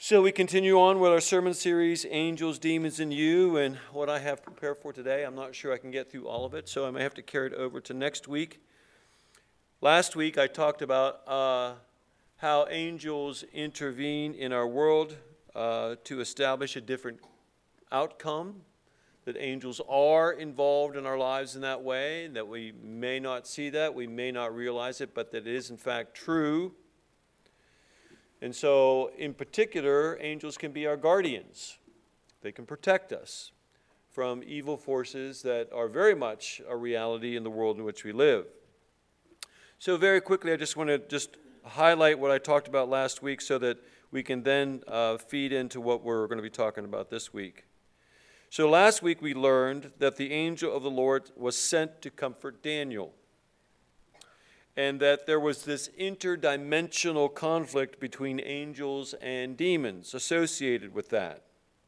So we continue on with our sermon series, Angels, Demons, and You, and what I have prepared for today, I'm not sure I can get through all of it, so I may have to carry it over to next week. Last week I talked about how angels intervene in our world to establish a different outcome, that angels are involved in our lives in that way, that we may not see that, we may not realize it, but that it is in fact true. And so, in particular, angels can be our guardians. They can protect us from evil forces that are very much a reality in the world in which we live. So very quickly, I just want to highlight what I talked about last week so that we can then feed into what we're going to be talking about this week. So last week we learned that the angel of the Lord was sent to comfort Daniel, and that there was this interdimensional conflict between angels and demons associated with that.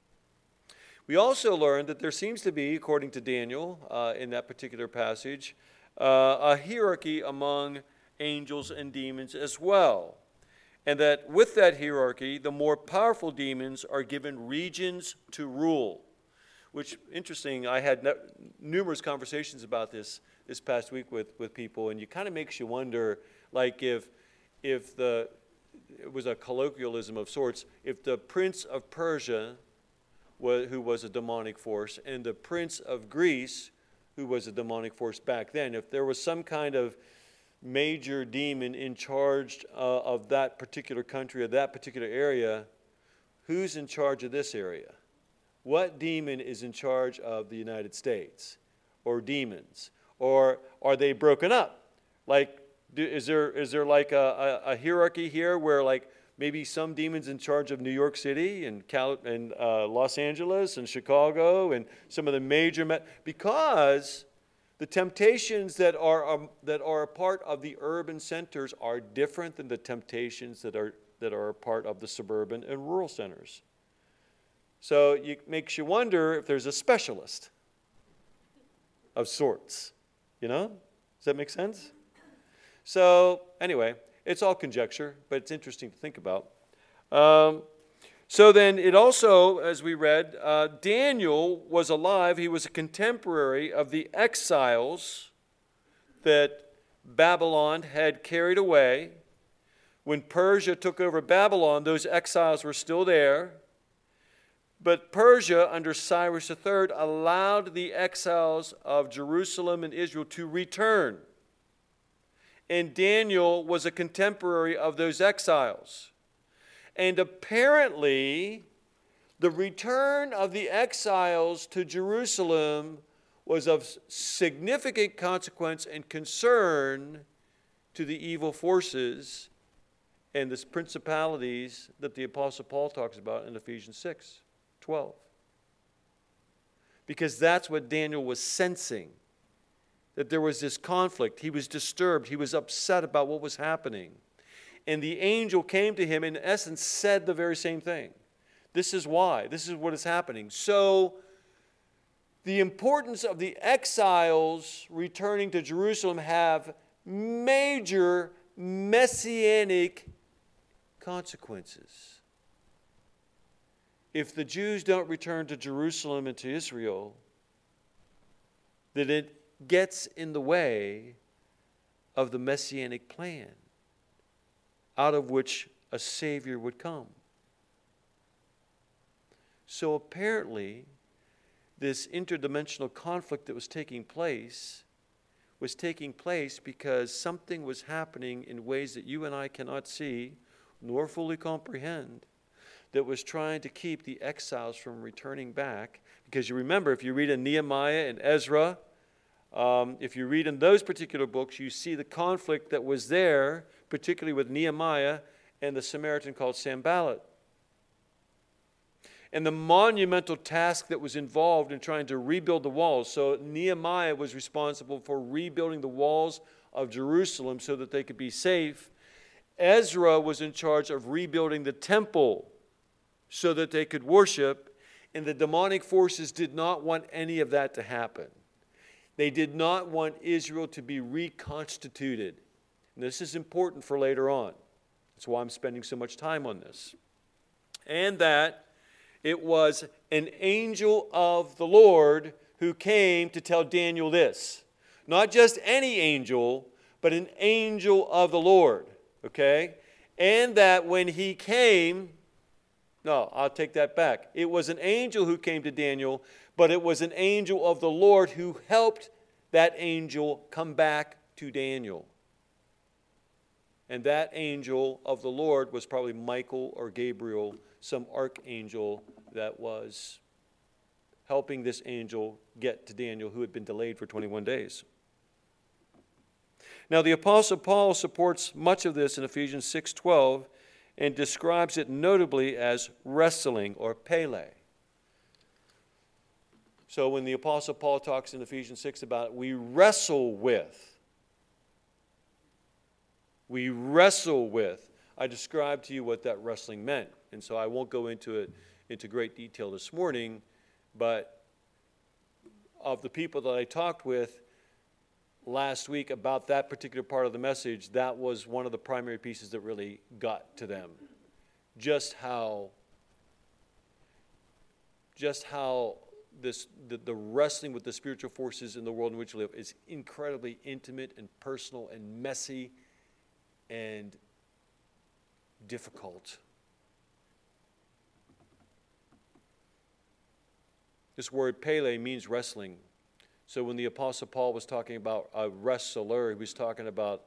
We also learned that there seems to be, according to Daniel, in that particular passage, a hierarchy among angels and demons as well. And that with that hierarchy, the more powerful demons are given regions to rule. Which, interesting, I had numerous conversations about this past week with people, and it kind of makes you wonder, like if it was a colloquialism of sorts, if the Prince of Persia, who was a demonic force, and the Prince of Greece, who was a demonic force back then, if there was some kind of major demon in charge of that particular country or that particular area, who's in charge of this area? What demon is in charge of the United States, or demons? Or are they broken up? Like, is there like a hierarchy here where like maybe some demons in charge of New York City and Los Angeles and Chicago and some of the major because the temptations that are a part of the urban centers are different than the temptations that are a part of the suburban and rural centers. So it makes you wonder if there's a specialist of sorts, Does that make sense? So anyway, it's all conjecture, but it's interesting to think about. So then it also, as we read, Daniel was alive. He was a contemporary of the exiles that Babylon had carried away. When Persia took over Babylon, those exiles were still there. But Persia, under Cyrus III, allowed the exiles of Jerusalem and Israel to return. And Daniel was a contemporary of those exiles. And apparently, the return of the exiles to Jerusalem was of significant consequence and concern to the evil forces and the principalities that the Apostle Paul talks about in Ephesians 6:12. Because that's what Daniel was sensing, that there was this conflict. He was disturbed. He was upset about what was happening. And the angel came to him, in essence, said the very same thing. This is why. This is what is happening. So the importance of the exiles returning to Jerusalem have major messianic consequences. If the Jews don't return to Jerusalem and to Israel, then it gets in the way of the messianic plan, out of which a Savior would come. So apparently, this interdimensional conflict that was taking place because something was happening in ways that you and I cannot see nor fully comprehend, that was trying to keep the exiles from returning back. Because you remember, if you read in Nehemiah and Ezra, if you read in those particular books, you see the conflict that was there, particularly with Nehemiah and the Samaritan called Sanballat. And the monumental task that was involved in trying to rebuild the walls. So Nehemiah was responsible for rebuilding the walls of Jerusalem so that they could be safe. Ezra was in charge of rebuilding the temple so that they could worship. And the demonic forces did not want any of that to happen. They did not want Israel to be reconstituted. And this is important for later on. That's why I'm spending so much time on this. and that it was an angel of the Lord who came to tell Daniel this. Not just any angel, but an angel of the Lord, okay? And that when he came, no, I'll take that back. It was an angel who came to Daniel, but it was an angel of the Lord who helped that angel come back to Daniel. And that angel of the Lord was probably Michael or Gabriel, some archangel that was helping this angel get to Daniel, who had been delayed for 21 days. Now, the Apostle Paul supports much of this in Ephesians 6:12 and describes it notably as wrestling or pele. So when the Apostle Paul talks in Ephesians 6 about it, we wrestle with, I described to you what that wrestling meant. And so I won't go into it into great detail this morning, but of the people that I talked with last week about that particular part of the message, that was one of the primary pieces that really got to them. Just how the wrestling with the spiritual forces in the world in which we live is incredibly intimate and personal and messy and difficult. This word pele means wrestling. So when the Apostle Paul was talking about a wrestler, he was talking about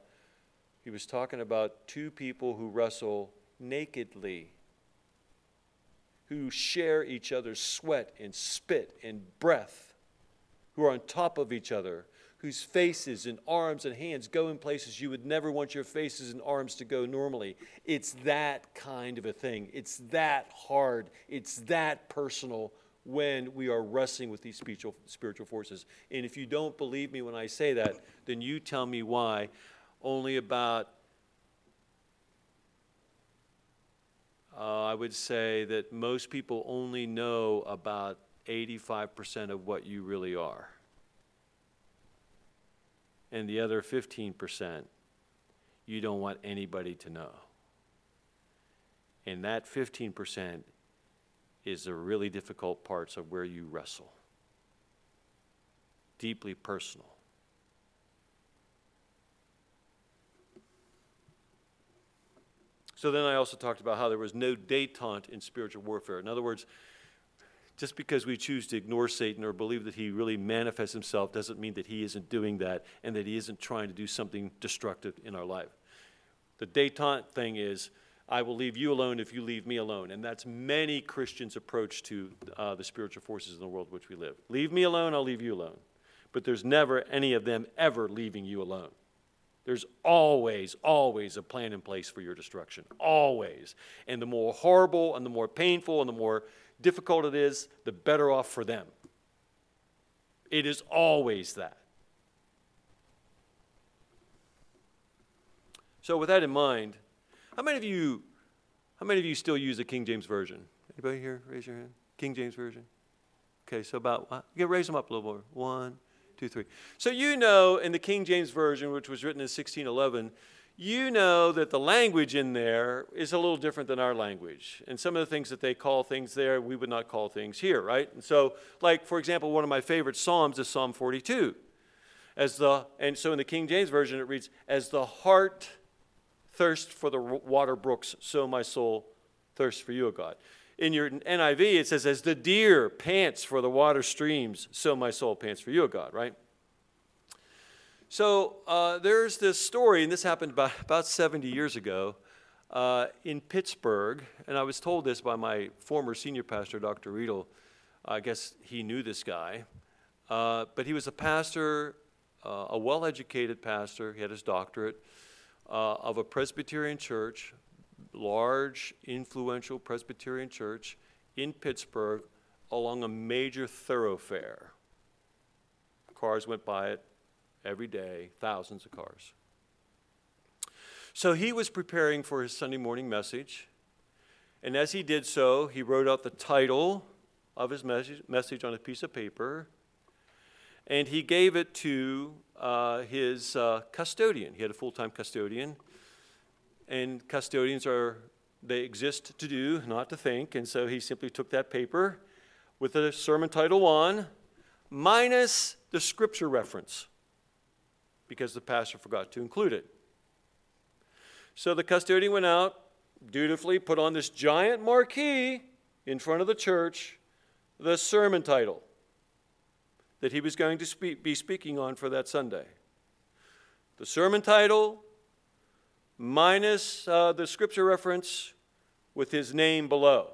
two people who wrestle nakedly, who share each other's sweat and spit and breath, who are on top of each other, whose faces and arms and hands go in places you would never want your faces and arms to go normally. It's that kind of a thing. It's that hard. It's that personal when we are wrestling with these spiritual forces. And if you don't believe me when I say that, then you tell me why. Only about, I would say that most people only know about 85% of what you really are. And the other 15%, you don't want anybody to know. And that 15% is the really difficult parts of where you wrestle. Deeply personal. So then I also talked about how there was no détente in spiritual warfare. In other words, just because we choose to ignore Satan or believe that he really manifests himself doesn't mean that he isn't doing that and that he isn't trying to do something destructive in our life. The détente thing is, I will leave you alone if you leave me alone. And that's many Christians' approach to the spiritual forces in the world in which we live. Leave me alone, I'll leave you alone. But there's never any of them ever leaving you alone. There's always, always a plan in place for your destruction. Always. And the more horrible and the more painful and the more difficult it is, the better off for them. It is always that. So with that in mind, how many of you still use the King James Version? Anybody here? Raise your hand. King James Version. Okay, so about, raise them up a little more. 1, 2, 3. So you know in the King James Version, which was written in 1611, you know that the language in there is a little different than our language. And some of the things that they call things there, we would not call things here, right? And so, like, for example, one of my favorite Psalms is Psalm 42. And so in the King James Version, it reads, as the heart thirsts for the water brooks, so my soul thirsts for you, O God. In your NIV, it says, as the deer pants for the water streams, so my soul pants for you, O God, right? So there's this story, and this happened about 70 years ago in Pittsburgh, and I was told this by my former senior pastor, Dr. Riedel. I guess he knew this guy, but he was a pastor, a well-educated pastor. He had his doctorate of a Presbyterian church, large, influential Presbyterian church in Pittsburgh along a major thoroughfare. Cars went by it every day, thousands of cars. So he was preparing for his Sunday morning message, and as he did so, he wrote out the title of his message on a piece of paper, and he gave it to his custodian. He had a full-time custodian, and custodians are they exist to do, not to think. And so he simply took that paper with the sermon title on, minus the scripture reference, because the pastor forgot to include it. So the custodian went out, dutifully put on this giant marquee in front of the church, the sermon title that he was going to be speaking on for that Sunday. The sermon title, minus the scripture reference, with his name below.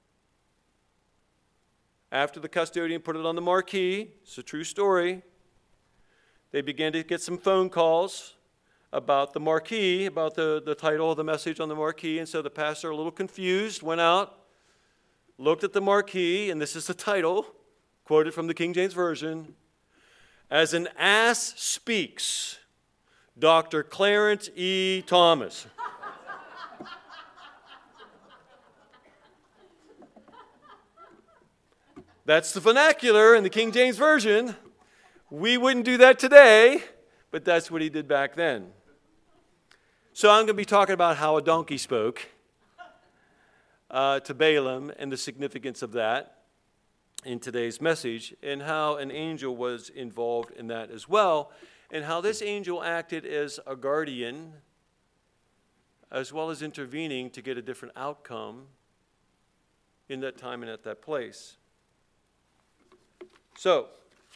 After the custodian put it on the marquee, it's a true story, they began to get some phone calls about the marquee, about the title of the message on the marquee, and so the pastor, a little confused, went out, looked at the marquee, and this is the title, quoted from the King James Version, "As an Ass Speaks, Dr. Clarence E. Thomas." That's the vernacular in the King James Version. We wouldn't do that today, but that's what he did back then. So I'm going to be talking about how a donkey spoke to Balaam and the significance of that in today's message, and how an angel was involved in that as well, and how this angel acted as a guardian as well as intervening to get a different outcome in that time and at that place. So,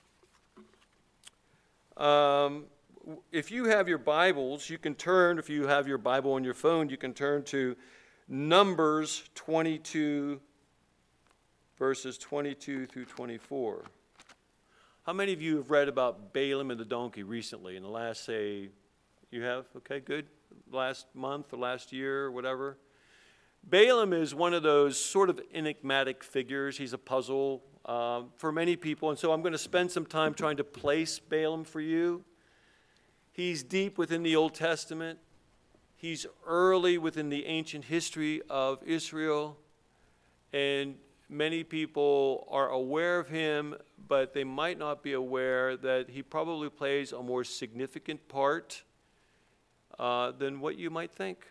if you have your Bibles, you can turn, if you have your Bible on your phone, you can turn to Numbers 22, verses 22 through 24. How many of you have read about Balaam and the donkey recently in the last, say, you have? Okay, good. Last month or last year or whatever. Balaam is one of those sort of enigmatic figures. He's a puzzle for many people, and so I'm going to spend some time trying to place Balaam for you. He's deep within the Old Testament. He's early within the ancient history of Israel, and many people are aware of him, but they might not be aware that he probably plays a more significant part than what you might think.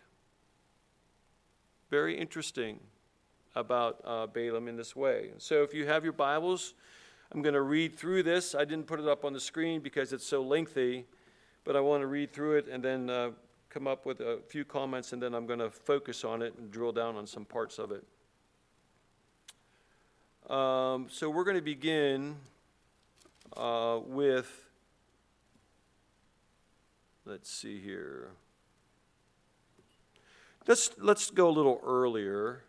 Very interesting about Balaam in this way. So if you have your Bibles, I'm going to read through this. I didn't put it up on the screen because it's so lengthy, but I want to read through it and then come up with a few comments, and then I'm going to focus on it and drill down on some parts of it. So we're going to begin with, let's see here. Let's go a little earlier.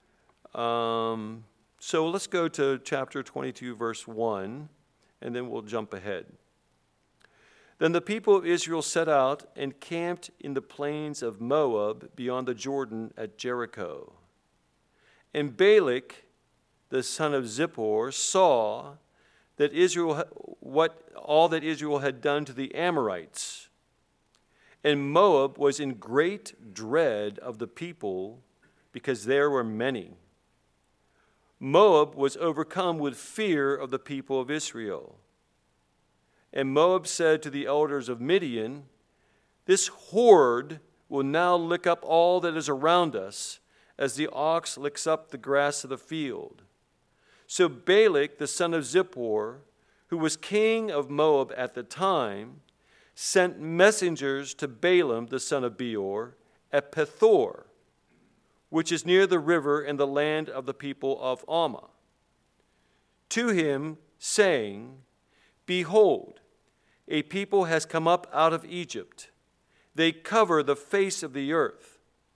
So let's go to chapter 22, verse 1, and then we'll jump ahead. Then the people of Israel set out and camped in the plains of Moab beyond the Jordan at Jericho. And Balak, the son of Zippor, saw that all that Israel had done to the Amorites. And Moab was in great dread of the people, because there were many. Moab was overcome with fear of the people of Israel. And Moab said to the elders of Midian, "This horde will now lick up all that is around us, as the ox licks up the grass of the field." So Balak, the son of Zippor, who was king of Moab at the time, sent messengers to Balaam, the son of Beor, at Pethor, which is near the river in the land of the people of Ammah, to him, saying, "Behold, a people has come up out of Egypt. They cover the face of the earth,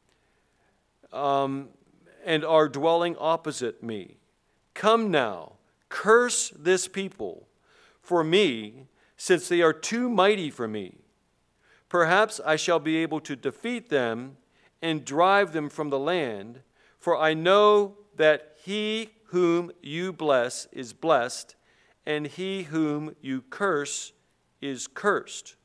and are dwelling opposite me. Come now, curse this people for me, since they are too mighty for me. Perhaps I shall be able to defeat them and drive them from the land, for I know that he whom you bless is blessed, and he whom you curse is cursed."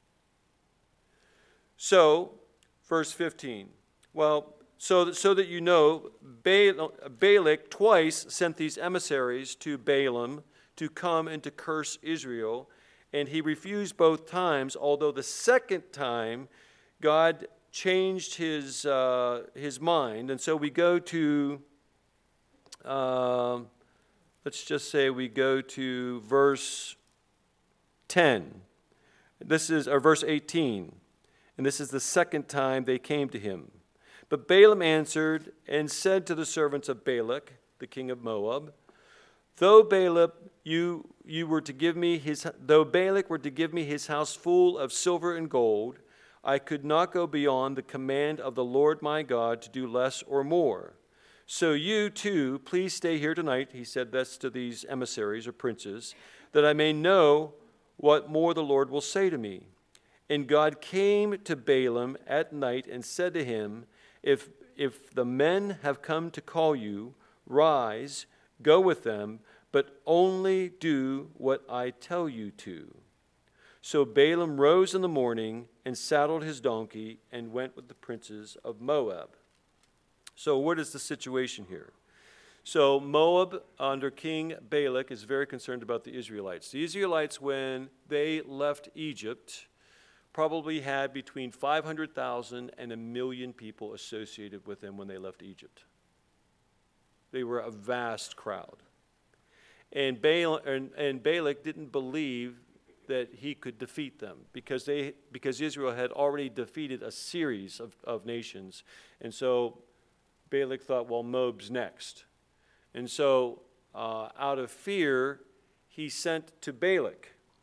So, verse 15. Well, so that you know, Balak twice sent these emissaries to Balaam to come and to curse Israel, and he refused both times, although the second time God changed his mind. And so we go to, let's just say we go to verse 10. Verse 18. And this is the second time they came to him. But Balaam answered and said to the servants of Balak, the king of Moab, though Balak were to give me his house full of silver and gold, I could not go beyond the command of the Lord my God to do less or more. So you too, please stay here tonight, he said this to these emissaries or princes, that I may know what more the Lord will say to me. And God came to Balaam at night and said to him, If the men have come to call you, rise, go with them, but only do what I tell you to. So Balaam rose in the morning and saddled his donkey and went with the princes of Moab. So what is the situation here? So Moab, under King Balak, is very concerned about the Israelites. The Israelites, when they left Egypt, probably had between 500,000 and 1 million people associated with them when they left Egypt. They were a vast crowd. And Balak didn't believe that he could defeat them because Israel had already defeated a series of nations. And so Balak thought, well, Moab's next. And so out of fear, he sent to Balaam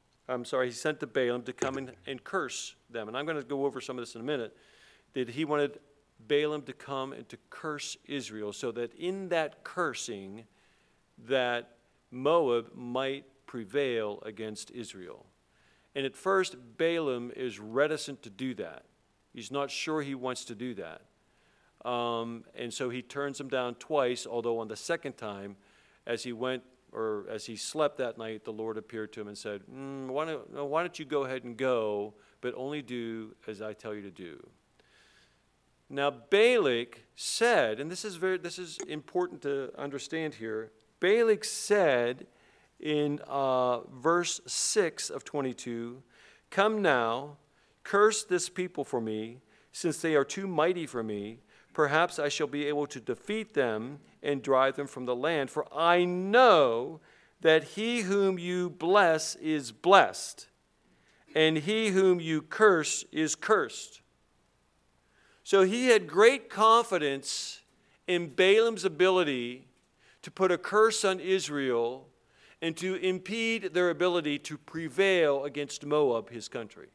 to come and curse them. And I'm going to go over some of this in a minute. That he wanted Balaam to come and to curse Israel so that in that cursing that Moab might prevail against Israel. And at first, Balaam is reticent to do that. He's not sure he wants to do that. And so he turns him down twice, although on the second time, as he slept that night, the Lord appeared to him and said, why don't you go ahead and go, but only do as I tell you to do. Now Balak said, and this is important to understand here, Balak said in verse 6 of 22, come now, curse this people for me, since they are too mighty for me. Perhaps I shall be able to defeat them and drive them from the land. For I know that he whom you bless is blessed, and he whom you curse is cursed. So he had great confidence in Balaam's ability to put a curse on Israel and to impede their ability to prevail against Moab, his country.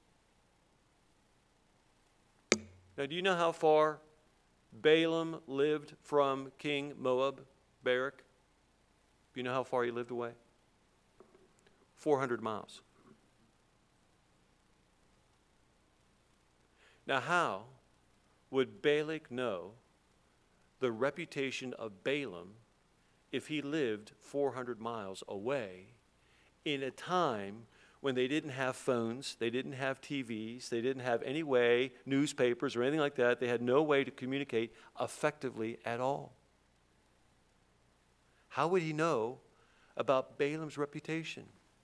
Now, do you know how far Balaam lived from King Moab, Barak? Do you know how far he lived away? 400 miles. Now, how would Balak know the reputation of Balaam if he lived 400 miles away in a time when they didn't have phones, they didn't have TVs, they didn't have any way, newspapers or anything like that. They had no way to communicate effectively at all. How would he know about Balaam's reputation?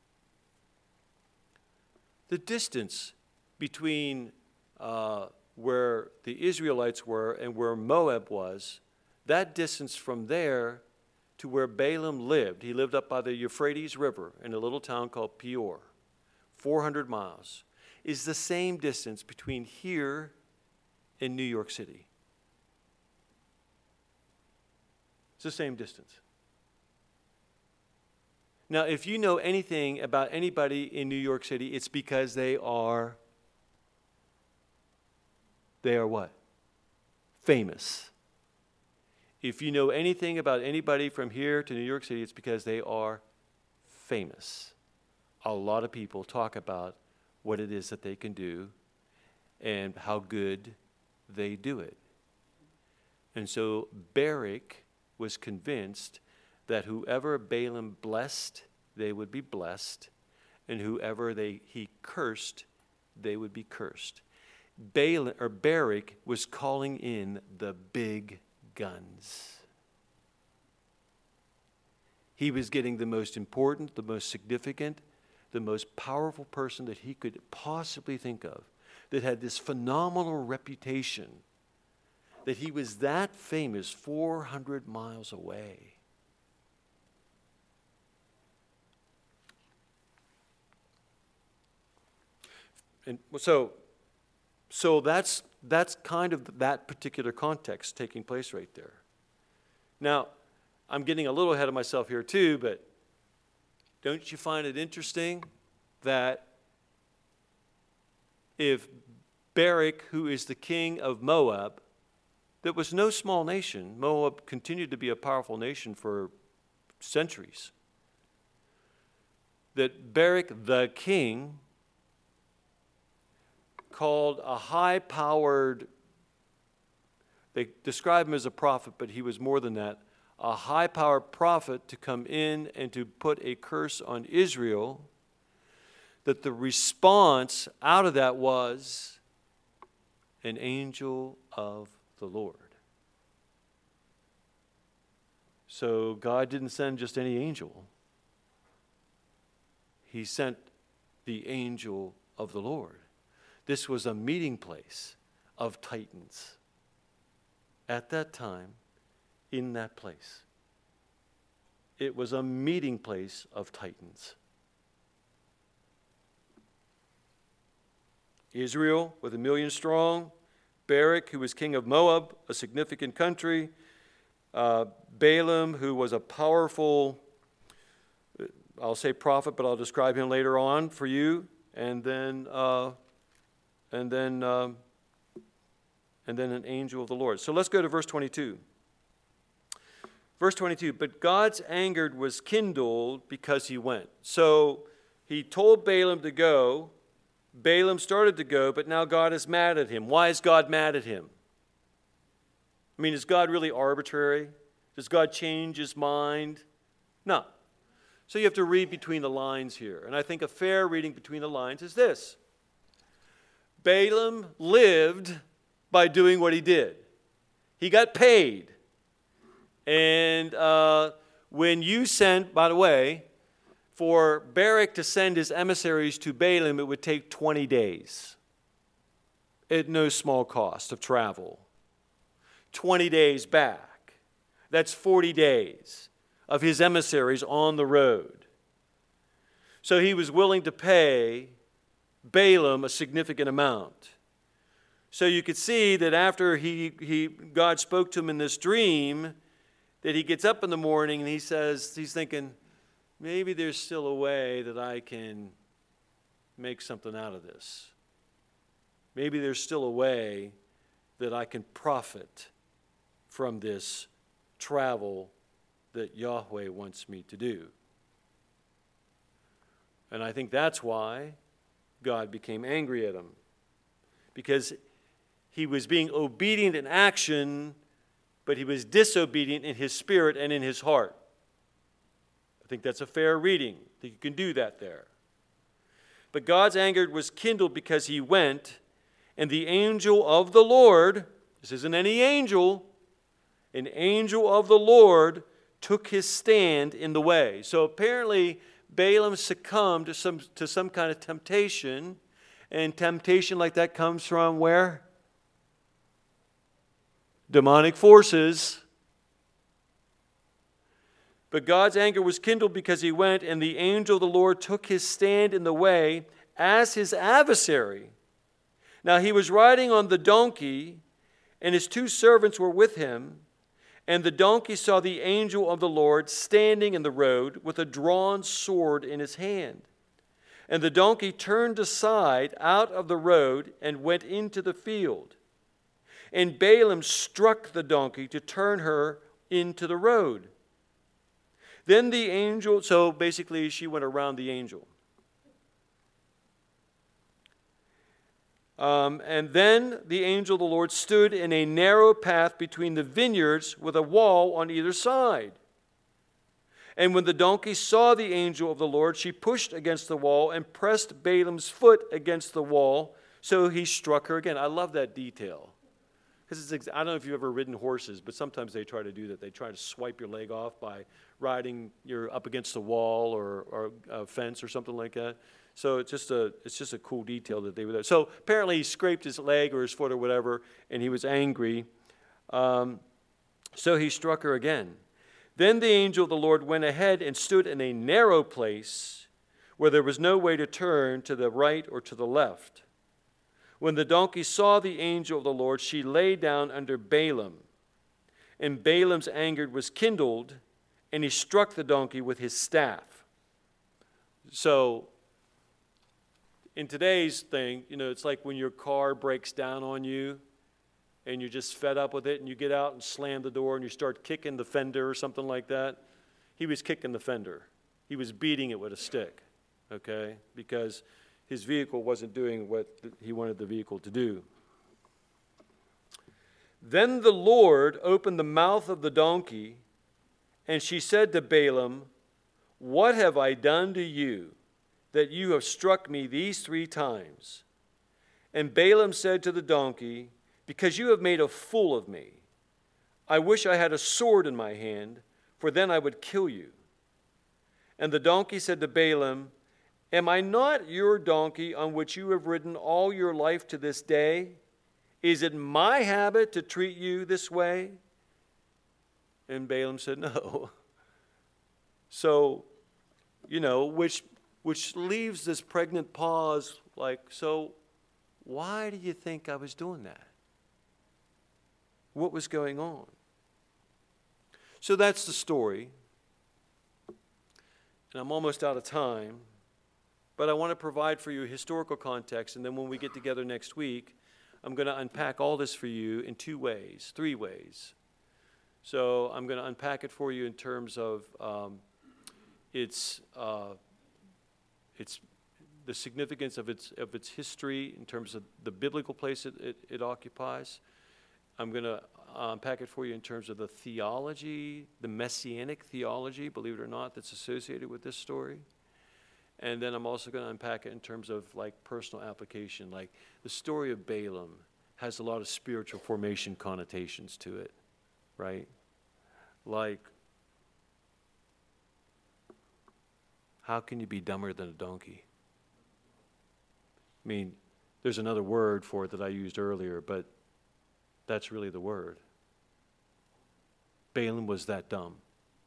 The distance between where the Israelites were and where Moab was, that distance from there to where Balaam lived, he lived up by the Euphrates River in a little town called Peor, 400 miles, is the same distance between here and New York City. It's the same distance. Now, if you know anything about anybody in New York City, it's because they are what? Famous. If you know anything about anybody from here to New York City, it's because they are famous. A lot of people talk about what it is that they can do and how good they do it. And so Barak was convinced that whoever Balaam blessed, they would be blessed, and whoever he cursed, they would be cursed. Barak was calling in the big guns. He was getting the most important, the most significant, the most powerful person that he could possibly think of. that had this phenomenal reputation, that he was that famous 400 miles away. And so that's kind of that particular context taking place right there. Now, I'm getting a little ahead of myself here too, but don't you find it interesting that if Barak, who is the king of Moab, that was no small nation, Moab continued to be a powerful nation for centuries, that Barak the king called a high-powered, they describe him as a prophet, but he was more than that, a high-powered prophet to come in and to put a curse on Israel, that the response out of that was an angel of the Lord. So God didn't send just any angel. He sent the angel of the Lord. This was a meeting place of titans at that time in that place. It was a meeting place of titans. Israel, with 1 million strong. Barak, who was king of Moab, a significant country. Balaam, who was a powerful, I'll say prophet, but I'll describe him later on for you. And then an angel of the Lord. So let's go to verse 22. Verse 22, but God's anger was kindled because he went. So he told Balaam to go. Balaam started to go, but now God is mad at him. Why is God mad at him? I mean, is God really arbitrary? Does God change his mind? No. So you have to read between the lines here. And I think a fair reading between the lines is this. Balaam lived by doing what he did. He got paid. And when you sent, by the way, for Barak to send his emissaries to Balaam, it would take 20 days at no small cost of travel. 20 days back. That's 40 days of his emissaries on the road. So he was willing to pay Balaam a significant amount. So you could see that after God spoke to him in this dream, that he gets up in the morning and he's thinking, maybe there's still a way that I can make something out of this. Maybe there's still a way that I can profit from this travel that Yahweh wants me to do. And I think that's why God became angry at him. Because he was being obedient in action, but he was disobedient in his spirit and in his heart. I think that's a fair reading. I think you can do that there. But God's anger was kindled because he went, and the angel of the Lord, this isn't any angel, an angel of the Lord took his stand in the way. So apparently Balaam succumbed to some kind of temptation, and temptation like that comes from where? Demonic forces. But God's anger was kindled because he went, and the angel of the Lord took his stand in the way as his adversary. Now he was riding on the donkey, and his 2 servants were with him. And the donkey saw the angel of the Lord standing in the road with a drawn sword in his hand. And the donkey turned aside out of the road and went into the field. And Balaam struck the donkey to turn her into the road. Then the angel, so basically she went around the angel. And then the angel of the Lord stood in a narrow path between the vineyards with a wall on either side. And when the donkey saw the angel of the Lord, she pushed against the wall and pressed Balaam's foot against the wall, so he struck her again. I love that detail. Because I don't know if you've ever ridden horses, but sometimes they try to do that. They try to swipe your leg off by riding you're up against a wall or a fence or something like that. So it's just a cool detail that they were there. So apparently he scraped his leg or his foot or whatever, and he was angry. So he struck her again. Then the angel of the Lord went ahead and stood in a narrow place where there was no way to turn to the right or to the left. When the donkey saw the angel of the Lord, she lay down under Balaam. And Balaam's anger was kindled, and he struck the donkey with his staff. So, in today's thing, it's like when your car breaks down on you, and you're just fed up with it, and you get out and slam the door, and you start kicking the fender or something like that. He was kicking the fender. He was beating it with a stick, okay? Because his vehicle wasn't doing what he wanted the vehicle to do. Then the Lord opened the mouth of the donkey, and she said to Balaam, "What have I done to you, that you have struck me these 3 times?" And Balaam said to the donkey, "Because you have made a fool of me. I wish I had a sword in my hand, for then I would kill you." And the donkey said to Balaam, "Am I not your donkey on which you have ridden all your life to this day? Is it my habit to treat you this way?" And Balaam said, "No." So, which leaves this pregnant pause, like, so why do you think I was doing that? What was going on? So that's the story. And I'm almost out of time, but I want to provide for you historical context, and then when we get together next week, I'm going to unpack all this for you in 3 ways. So I'm going to unpack it for you in terms of its the significance of its history, in terms of the biblical place it occupies. I'm going to unpack it for you in terms of the theology, the messianic theology, believe it or not, that's associated with this story. And then I'm also going to unpack it in terms of personal application. Like the story of Balaam has a lot of spiritual formation connotations to it, right? Like, how can you be dumber than a donkey? I mean, there's another word for it that I used earlier, but that's really the word. Balaam was that dumb.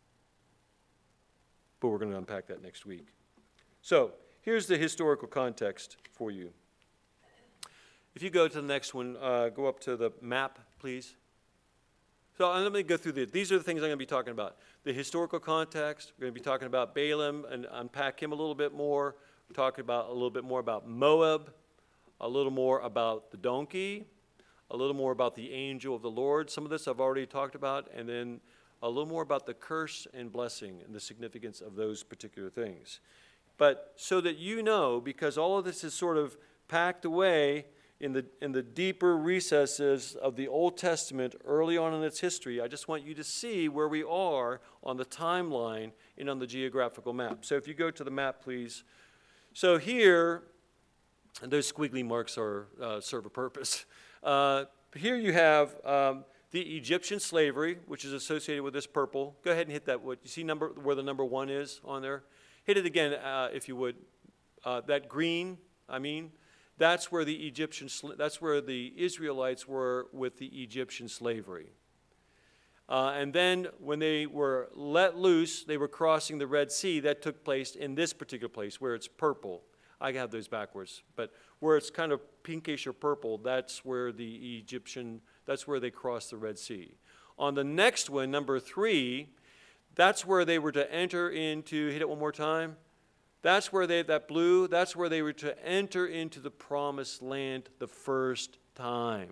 But we're going to unpack that next week. So, here's the historical context for you. If you go to the next one, go up to the map, please. So let me go through these are the things I'm going to be talking about. The historical context, we're going to be talking about Balaam and unpack him a little bit more. We're talking about a little bit more about Moab, a little more about the donkey, a little more about the angel of the Lord. Some of this I've already talked about, and then a little more about the curse and blessing and the significance of those particular things. But so that you know, because all of this is sort of packed away in the deeper recesses of the Old Testament early on in its history, I just want you to see where we are on the timeline and on the geographical map. So if you go to the map, please. So here, and those squiggly marks serve a purpose. Here you have the Egyptian slavery, which is associated with this purple. Go ahead and hit that. What you see where the number 1 is on there? Hit it again, if you would. That green, that's where that's where the Israelites were with the Egyptian slavery. And then when they were let loose, they were crossing the Red Sea. That took place in this particular place where it's purple. I have those backwards, but where it's kind of pinkish or purple, that's where that's where they crossed the Red Sea. On the next one, number 3, that's where they were to enter into, hit it one more time. That's where that's where they were to enter into the promised land the first time.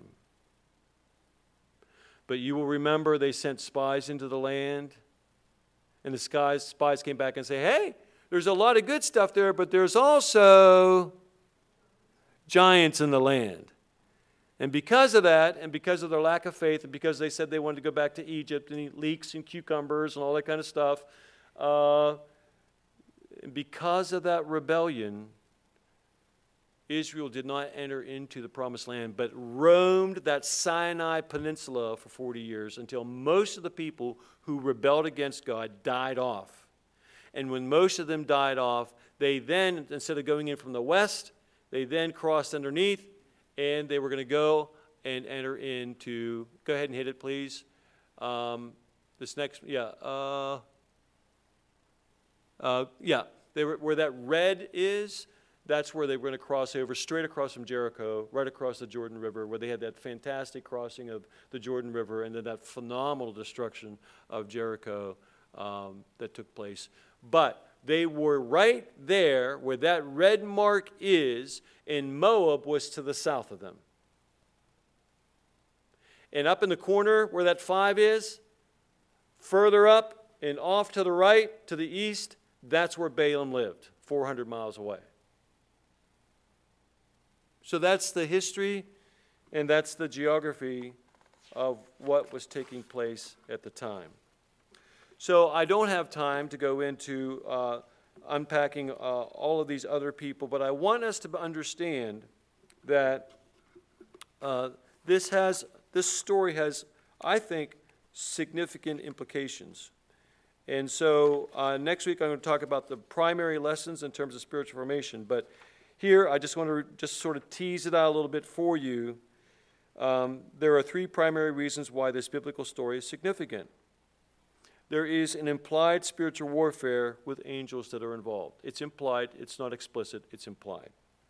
But you will remember they sent spies into the land, and the spies came back and say, "Hey, there's a lot of good stuff there, but there's also giants in the land." And because of that, and because of their lack of faith, and because they said they wanted to go back to Egypt and eat leeks and cucumbers and all that kind of stuff, because of that rebellion, Israel did not enter into the promised land, but roamed that Sinai Peninsula for 40 years until most of the people who rebelled against God died off. And when most of them died off, they then, instead of going in from the west, they then crossed underneath, and they were going to go and enter into, go ahead and hit it, please. This next, where that red is, that's where they were going to cross over, straight across from Jericho, right across the Jordan River, where they had that fantastic crossing of the Jordan River and then that phenomenal destruction of Jericho that took place. But they were right there where that red mark is, and Moab was to the south of them. And up in the corner where that 5 is, further up and off to the right, to the east, that's where Balaam lived, 400 miles away. So that's the history and that's the geography of what was taking place at the time. So I don't have time to go into unpacking all of these other people, but I want us to understand that this story has, I think, significant implications. And so next week I'm going to talk about the primary lessons in terms of spiritual formation. But here I just want to just sort of tease it out a little bit for you. There are 3 primary reasons why this biblical story is significant. There is an implied spiritual warfare with angels that are involved. It's implied, it's not explicit, it's implied.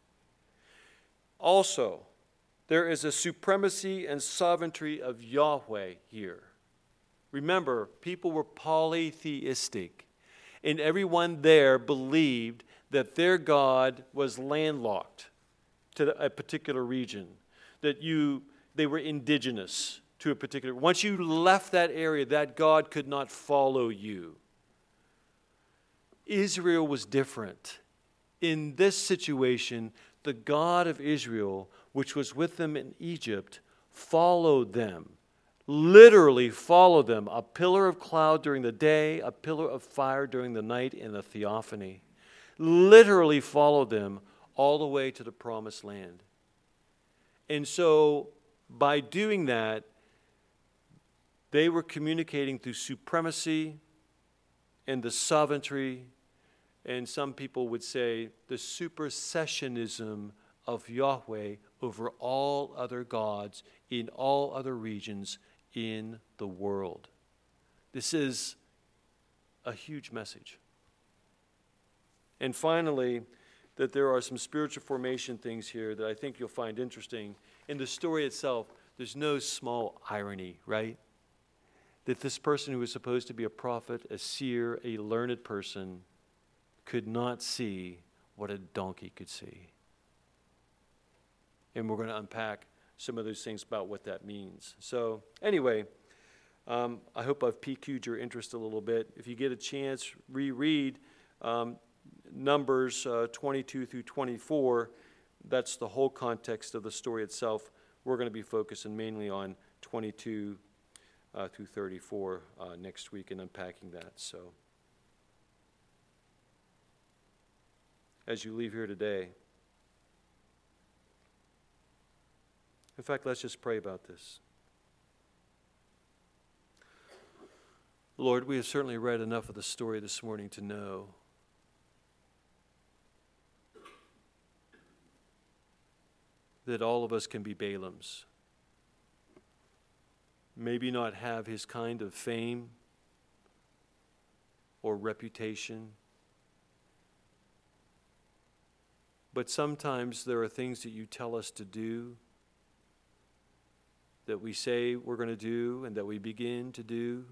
Also, there is a supremacy and sovereignty of Yahweh here. Remember, people were polytheistic, and everyone there believed that their God was landlocked to a particular region, that they were indigenous to a particular. Once you left that area, that God could not follow you. Israel was different. In this situation, the God of Israel, which was with them in Egypt, followed them. Literally followed them. A pillar of cloud during the day, a pillar of fire during the night in a theophany. Literally followed them all the way to the promised land. And so, by doing that, they were communicating through supremacy and the sovereignty, and some people would say the supersessionism of Yahweh over all other gods in all other regions in the world. This is a huge message. And finally, that there are some spiritual formation things here that I think you'll find interesting. In the story itself, there's no small irony, right? That this person who was supposed to be a prophet, a seer, a learned person, could not see what a donkey could see. And we're going to unpack some of those things about what that means. So anyway, I hope I've piqued your interest a little bit. If you get a chance, reread Numbers 22 through 24. That's the whole context of the story itself. We're going to be focusing mainly on 22 through 34 next week and unpacking that. So as you leave here today, in fact, let's just pray about this. Lord, we have certainly read enough of the story this morning to know that all of us can be Balaams. Maybe not have his kind of fame or reputation, but sometimes there are things that you tell us to do, that we say we're going to do and that we begin to do.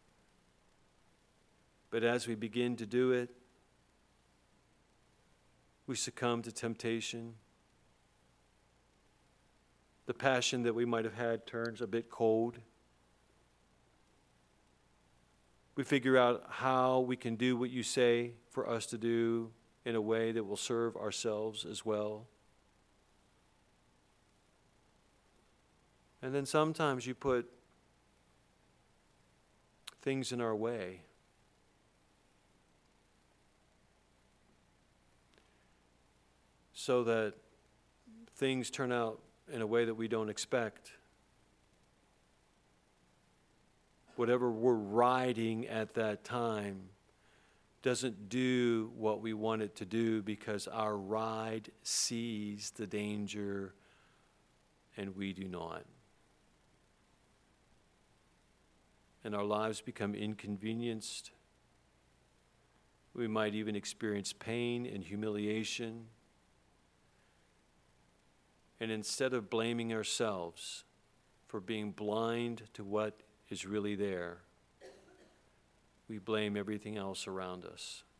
But as we begin to do it, we succumb to temptation. The passion that we might have had turns a bit cold. We figure out how we can do what you say for us to do in a way that will serve ourselves as well. And then sometimes you put things in our way. So that things turn out in a way that we don't expect. Whatever we're riding at that time doesn't do what we want it to do because our ride sees the danger and we do not. And our lives become inconvenienced. We might even experience pain and humiliation. And instead of blaming ourselves for being blind to what is really there, we blame everything else around us.